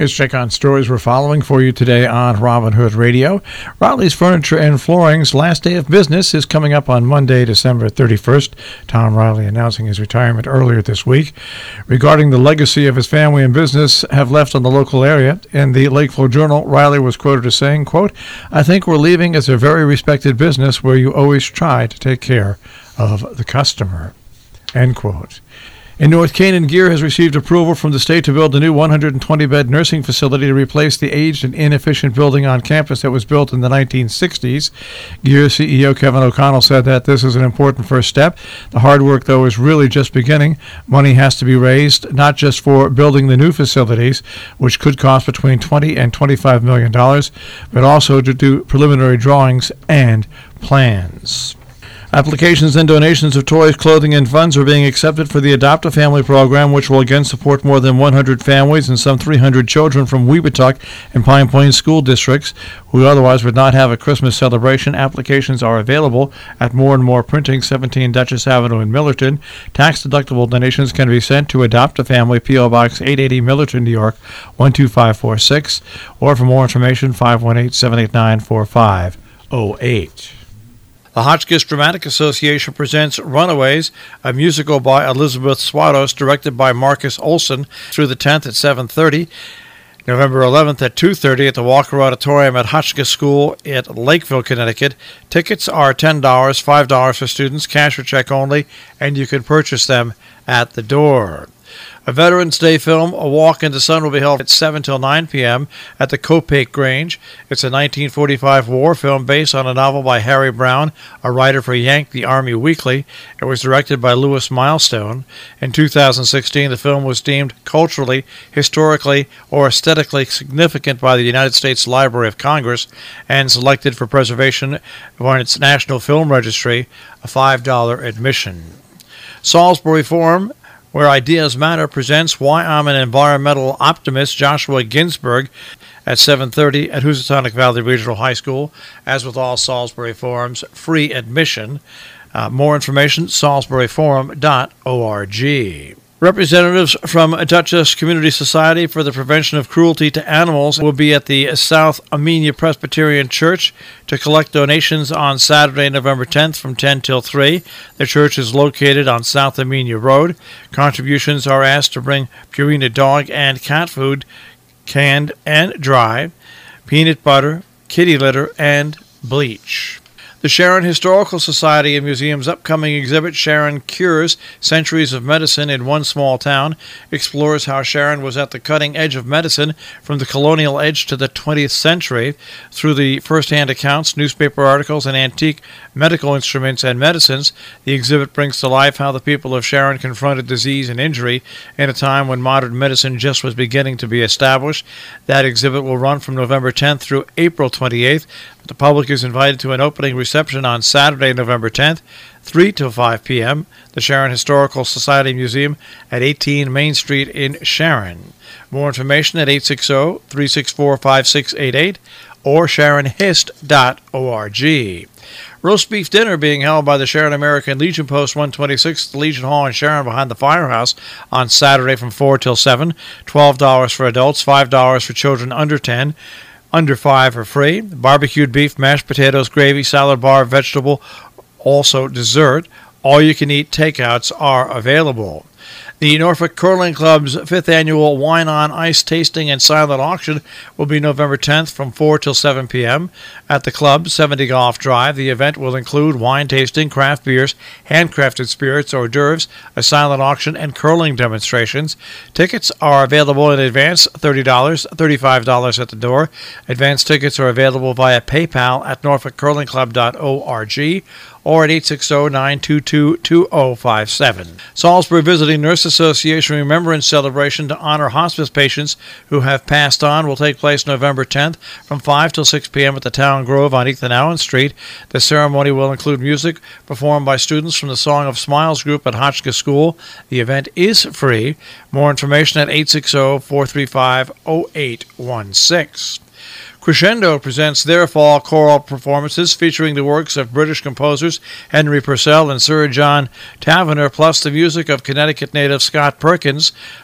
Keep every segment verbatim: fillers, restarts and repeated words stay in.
Here's a check on stories we're following for you today on Robin Hood Radio. Riley's Furniture and Flooring's last day of business is coming up on Monday, December thirty-first. Tom Riley announcing his retirement earlier this week. Regarding the legacy of his family and business have left on the local area, in the Lakeville Journal, Riley was quoted as saying, quote, "I think we're leaving as a very respected business where you always try to take care of the customer," end quote. In North Canaan, Gear has received approval from the state to build a new one hundred twenty bed nursing facility to replace the aged and inefficient building on campus that was built in the nineteen sixties. Gear C E O Kevin O'Connell said that this is an important first step. The hard work, though, is really just beginning. Money has to be raised, not just for building the new facilities, which could cost between twenty and twenty-five million dollars, but also to do preliminary drawings and plans. Applications and donations of toys, clothing, and funds are being accepted for the Adopt a Family program, which will again support more than one hundred families and some three hundred children from Weebatuck and Pine Plains school districts who otherwise would not have a Christmas celebration. Applications are available at More and More Printing, seventeen Dutchess Avenue in Millerton. Tax-deductible donations can be sent to Adopt a Family, P O. Box eight eighty, Millerton, New York, one two five four six, or for more information, five one eight, seven eight nine, four five zero eight. The Hotchkiss Dramatic Association presents Runaways, a musical by Elizabeth Swados, directed by Marcus Olson, through the tenth at seven thirty. November eleventh at two thirty at the Walker Auditorium at Hotchkiss School at Lakeville, Connecticut. Tickets are ten dollars, five dollars for students, cash or check only, and you can purchase them at the door. A Veterans Day film, A Walk in the Sun, will be held at seven till nine p.m. at the Copake Grange. It's a nineteen forty-five war film based on a novel by Harry Brown, a writer for Yank the Army Weekly. It was directed by Louis Milestone. In two thousand sixteen, the film was deemed culturally, historically, or aesthetically significant by the United States Library of Congress and selected for preservation on its National Film Registry, a five dollars admission. Salisbury Forum, Where Ideas Matter, presents Why I'm an Environmental Optimist, Joshua Ginsberg, at seven thirty at Housatonic Valley Regional High School. As with all Salisbury Forums, free admission. Uh, more information, salisbury forum dot org. Representatives from Dutchess Community Society for the Prevention of Cruelty to Animals will be at the South Armenia Presbyterian Church to collect donations on Saturday, November tenth from ten till three. The church is located on South Armenia Road. Contributions are asked to bring Purina dog and cat food, canned and dry, peanut butter, kitty litter, and bleach. The Sharon Historical Society and Museum's upcoming exhibit, Sharon Cures, Centuries of Medicine in One Small Town, explores how Sharon was at the cutting edge of medicine from the colonial age to the twentieth century. Through the first-hand accounts, newspaper articles, and antique medical instruments and medicines, the exhibit brings to life how the people of Sharon confronted disease and injury in a time when modern medicine just was beginning to be established. That exhibit will run from November tenth through April twenty-eighth. The public is invited to an opening reception on Saturday, November tenth, three till five p.m., the Sharon Historical Society Museum at eighteen Main Street in Sharon. More information at eight six zero, three six four, five six eight eight or sharon hist dot org. Roast beef dinner being held by the Sharon American Legion Post one twenty-six at the Legion Hall in Sharon behind the firehouse on Saturday from four till seven. twelve dollars for adults, five dollars for children under ten. Under five are free. Barbecued beef, mashed potatoes, gravy, salad bar, vegetable, also dessert. All you can eat takeouts are available. The Norfolk Curling Club's fifth annual Wine on Ice tasting and silent auction will be November tenth from four till seven p.m. at the club, seventy Golf Drive. The event will include wine tasting, craft beers, handcrafted spirits, hors d'oeuvres, a silent auction, and curling demonstrations. Tickets are available in advance, thirty dollars, thirty-five dollars at the door. Advance tickets are available via PayPal at norfolk curling club dot org or at eight six zero, nine two two, two zero five seven. Salisbury Visiting Nurse Association Remembrance Celebration to honor hospice patients who have passed on will take place November tenth from five till six p.m. at the Town Grove on Ethan Allen Street. The ceremony will include music performed by students from the Song of Smiles group at Hotchkiss School. The event is free. More information at eight six zero, four three five, zero eight one six. Crescendo presents their fall choral performances featuring the works of British composers Henry Purcell and Sir John Tavener, plus the music of Connecticut native Scott Perkins.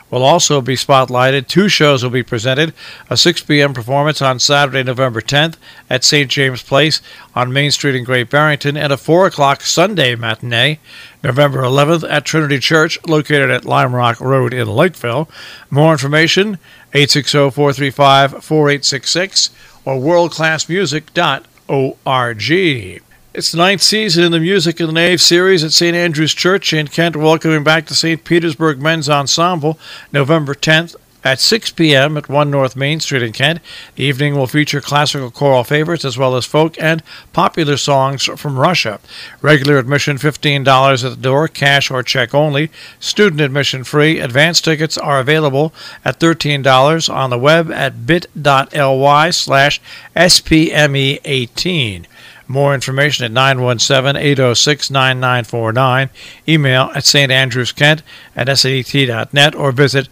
will also be spotlighted. Two shows will be presented. A six p.m. performance on Saturday, November tenth at Saint James Place on Main Street in Great Barrington, and a four o'clock Sunday matinee, November eleventh at Trinity Church, located at Lime Rock Road in Lakeville. More information, eight six zero, four three five, four eight six six or world class music dot org. It's the ninth season in the Music in the Nave series at Saint Andrew's Church in Kent, welcoming back the Saint Petersburg Men's Ensemble, November tenth at six p.m. at one North Main Street in Kent. The evening will feature classical choral favorites as well as folk and popular songs from Russia. Regular admission fifteen dollars at the door, cash or check only. Student admission free. Advance tickets are available at thirteen dollars on the web at bit.ly slash SPME18. More information at nine one seven, eight zero six, nine nine four nine. Email at standrewskent at s a t dot net or visit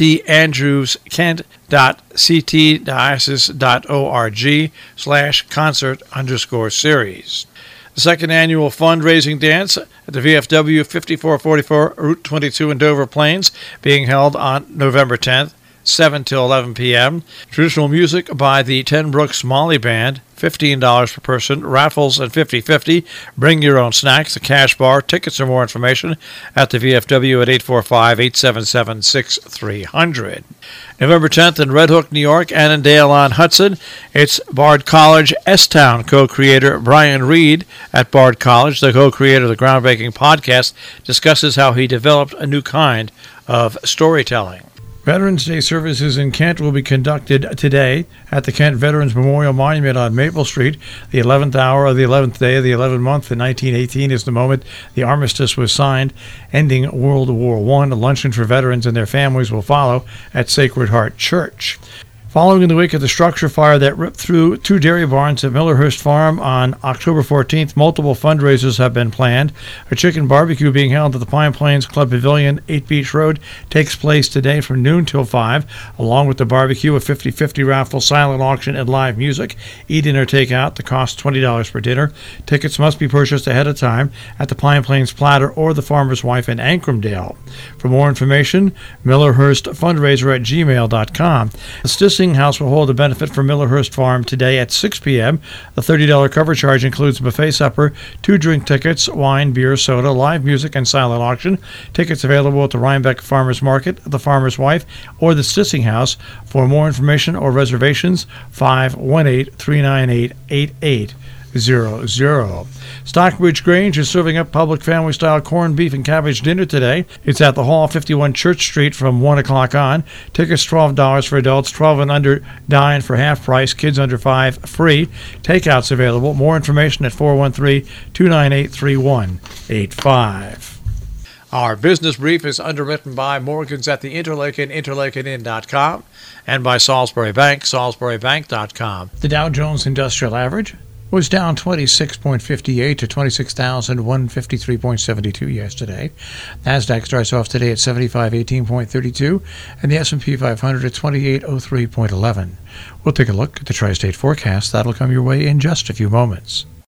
standrewskent.ctdiocese.org slash concert underscore series. The second annual fundraising dance at the V F W fifty-four forty-four Route twenty-two in Dover Plains, being held on November tenth, seven till eleven p.m. Traditional music by the Ten Brooks Molly Band, fifteen dollars per person. Raffles at fifty-fifty. Bring your own snacks, a cash bar. Tickets or more information at the V F W at eight four five, eight seven seven, six three zero zero. November tenth in Red Hook, New York, Annandale on Hudson. It's Bard College S-Town co-creator Brian Reed at Bard College. The co-creator of the groundbreaking podcast discusses how he developed a new kind of storytelling. Veterans Day services in Kent will be conducted today at the Kent Veterans Memorial Monument on Maple Street. The eleventh hour of the eleventh day of the eleventh month in nineteen eighteen is the moment the armistice was signed, ending World War One. A luncheon for veterans and their families will follow at Sacred Heart Church. Following in the wake of the structure fire that ripped through two dairy barns at Millerhurst Farm on October fourteenth, multiple fundraisers have been planned. A chicken barbecue being held at the Pine Plains Club Pavilion, eight Beach Road, takes place today from noon till five. Along with the barbecue, a fifty-fifty raffle, silent auction, and live music. Eat in or take out. The cost twenty dollars per dinner. Tickets must be purchased ahead of time at the Pine Plains Platter or the Farmer's Wife in Ancrumdale. For more information, millerhurst fundraiser at gmail dot com. The Stissing House will hold a benefit for Millerhurst Farm today at six p.m. The thirty dollars cover charge includes a buffet supper, two drink tickets, wine, beer, soda, live music, and silent auction. Tickets available at the Rhinebeck Farmers Market, the Farmer's Wife, or the Stissing House. For more information or reservations, five one eight, three nine eight, eight eight zero zero. Stockbridge Grange is serving up public family-style corned beef and cabbage dinner today. It's at the Hall, fifty-one Church Street, from one o'clock on. Tickets twelve dollars for adults, twelve and under dine for half price, kids under five free. Takeouts available. More information at four one three, two nine eight, three one eight five. Our business brief is underwritten by Morgans at the Interlaken, interlaken inn dot com, and by Salisbury Bank, salisbury bank dot com. The Dow Jones Industrial Average was down twenty-six point five eight to twenty-six thousand one hundred fifty-three point seven two yesterday. NASDAQ starts off today at seventy-five eighteen point three two, and the S and P five hundred at twenty-eight oh three point one one. We'll take a look at the Tri-State forecast. That'll come your way in just a few moments.